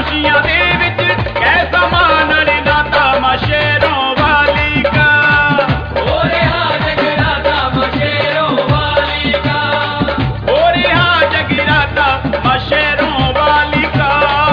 खुशियां दे विच कैसा मान लाता मां शेरों वाली का। हो रहा जगराता मां शेरों वाली का। हो रहा जगराता मां शेरों वाली का।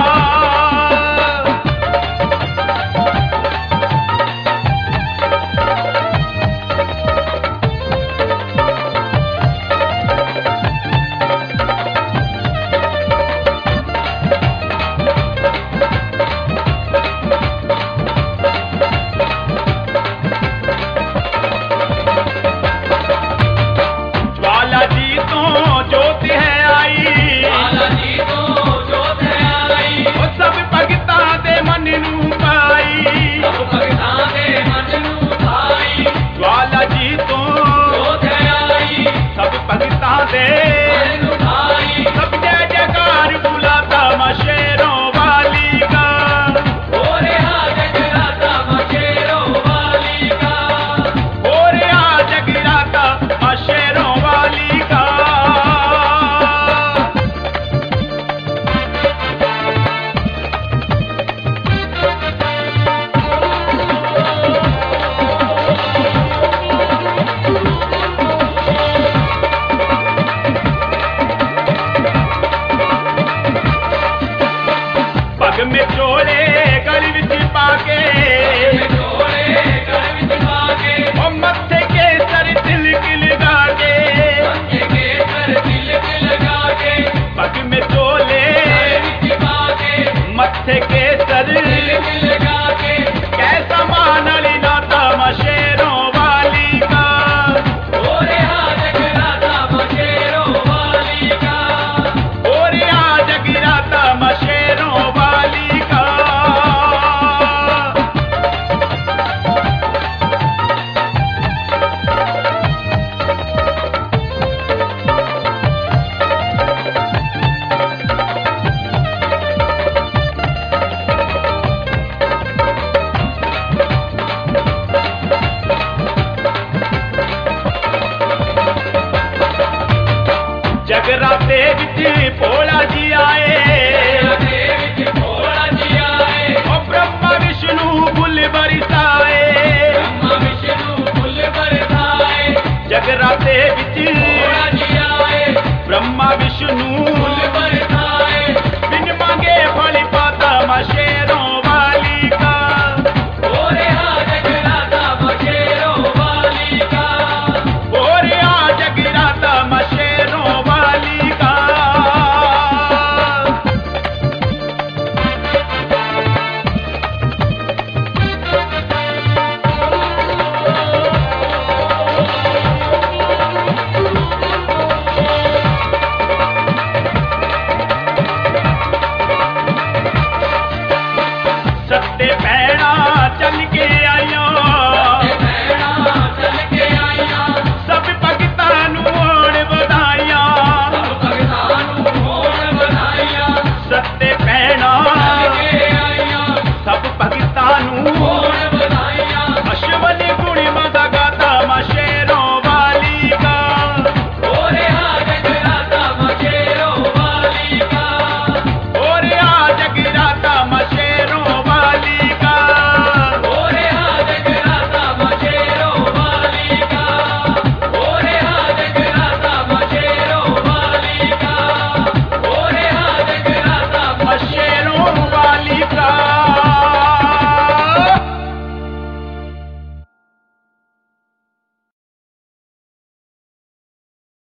ज्वाला जी तो ज्योत है आई। ज्वाला जी तो जोत है आई। ओ सब भगतां दे मन नूं पाई। सब भगतां दे मन नूं भाई। ज्वाला जी तो जोत है आई। सब भगतां दे मन नूं भाई। सब जय जयकार बुलाता मां शेरों वाली का। हो रहा जगराता मां शेरों वाली का। हो रहा जगराता मां शेरों वाली का। पग में चोले गली विच पाके।